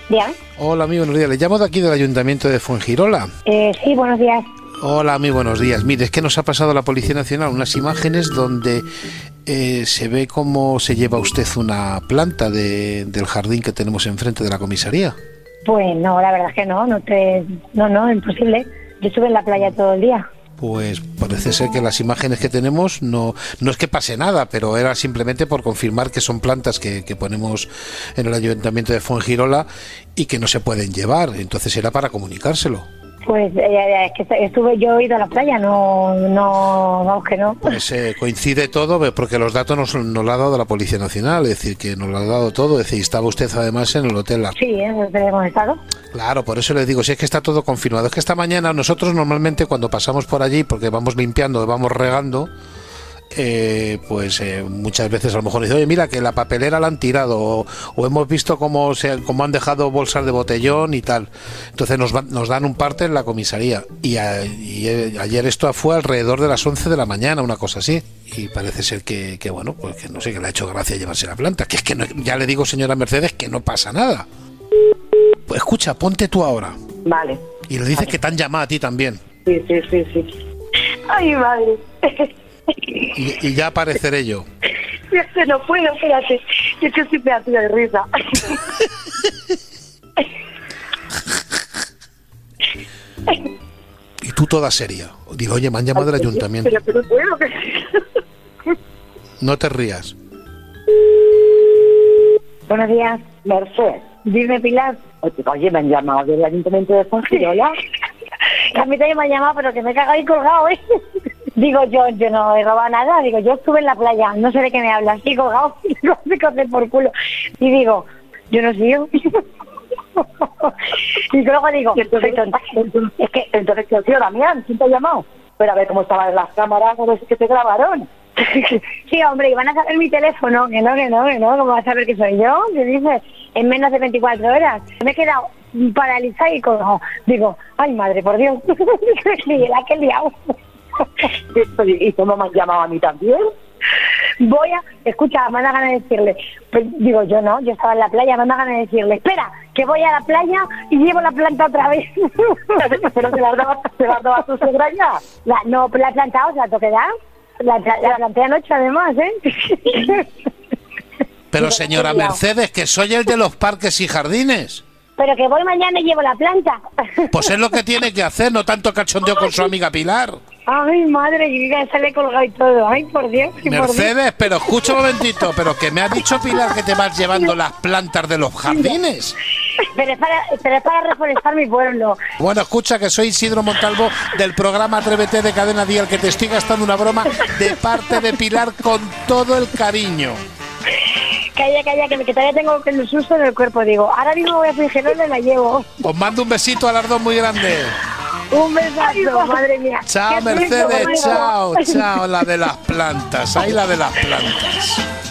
Dígame. Hola, muy buenos días. Le llamo de aquí del Ayuntamiento de Fuengirola. Sí, buenos días. Hola, muy buenos días. Mire, es que nos ha pasado a la Policía Nacional unas imágenes donde se ve cómo se lleva usted una planta del jardín que tenemos enfrente de la comisaría. Pues no, la verdad es que no, imposible. Yo estuve en la playa todo el día. Pues parece ser que las imágenes que tenemos no es que pase nada, pero era simplemente por confirmar que son plantas que ponemos en el Ayuntamiento de Fuengirola y que no se pueden llevar. Entonces era para comunicárselo. Pues es que yo he ido a la playa, vamos que no. Pues coincide todo, porque los datos nos lo ha dado la Policía Nacional, es decir, que nos lo ha dado todo, es decir, estaba usted además en el hotel. Sí, hemos estado. Claro, por eso le digo, si es que está todo confirmado. Es que esta mañana nosotros normalmente cuando pasamos por allí, porque vamos limpiando, vamos regando, muchas veces a lo mejor dice, oye, mira que la papelera la han tirado, o hemos visto cómo han dejado bolsas de botellón y tal. Entonces nos dan un parte en la comisaría y ayer esto fue alrededor de las 11 de la mañana, una cosa así, y parece ser que bueno, pues que no sé, que le ha hecho gracia llevarse la planta, que es que no, ya le digo, señora Mercedes, que no pasa nada. Pues escucha, ponte tú ahora. Vale. Y le dices que te han llamado a ti también. Sí. Ay, madre. Y ya apareceré yo. Es que no puedo, espérate. Es que estoy pedazo de risa. Y tú toda seria. Digo, oye, me han llamado del ayuntamiento. Pero puedo. No te rías. Buenos días. Mercedes. Dime, Pilar. Oye, me han llamado del Ayuntamiento de Fuengirola. A mí también me han llamado, pero que me he cagado y colgado, ¿eh? Digo, yo no he robado nada. Digo, yo estuve en la playa, no sé de qué me hablas. Y colgado, y luego me coge por culo. Y digo, yo no sé yo. Y luego digo, soy tonta. Es que, entonces, tío, Damián, ¿quién te ha llamado? Pero a ver cómo estaban las cámaras, a ver si te grabaron. Sí, hombre, y van a saber mi teléfono, que no, ¿cómo vas a saber que soy yo? ¿Qué dices? En menos de 24 horas. Me he quedado paralizada y colgado. Digo, ay, madre, por Dios. Y la que he liado. ¿Y cómo me han llamado a mí también? Escucha, me da ganas de decirle, pues, digo, yo estaba en la playa, me da ganas de decirle, espera, que voy a la playa y llevo la planta otra vez. ¿Pero te la has dado a tu suegra ya? No, la he plantado, ¿la tengo que dar? La planté anoche además, ¿eh? Pero señora Mercedes, que soy el de los parques y jardines. Pero que voy mañana y llevo la planta. Pues es lo que tiene que hacer, no tanto cachondeo con su amiga Pilar. Ay, madre, y ya se le he colgado y todo. Ay, por Dios. Mercedes, pero escucha un momentito, pero que me ha dicho Pilar que te vas llevando las plantas de los jardines. Pero es para reforestar mi pueblo. Bueno, escucha, que soy Isidro Montalvo del programa Atrévete de Cadena Dial, que te estoy gastando una broma de parte de Pilar con todo el cariño. Calla, que todavía tengo el susto en el cuerpo, digo. Ahora mismo voy a Fuengirola y la llevo. Os mando un besito a las dos muy grande. Un besazo, madre mía. Chao, Mercedes, chao, la de las plantas. Ahí la de las plantas.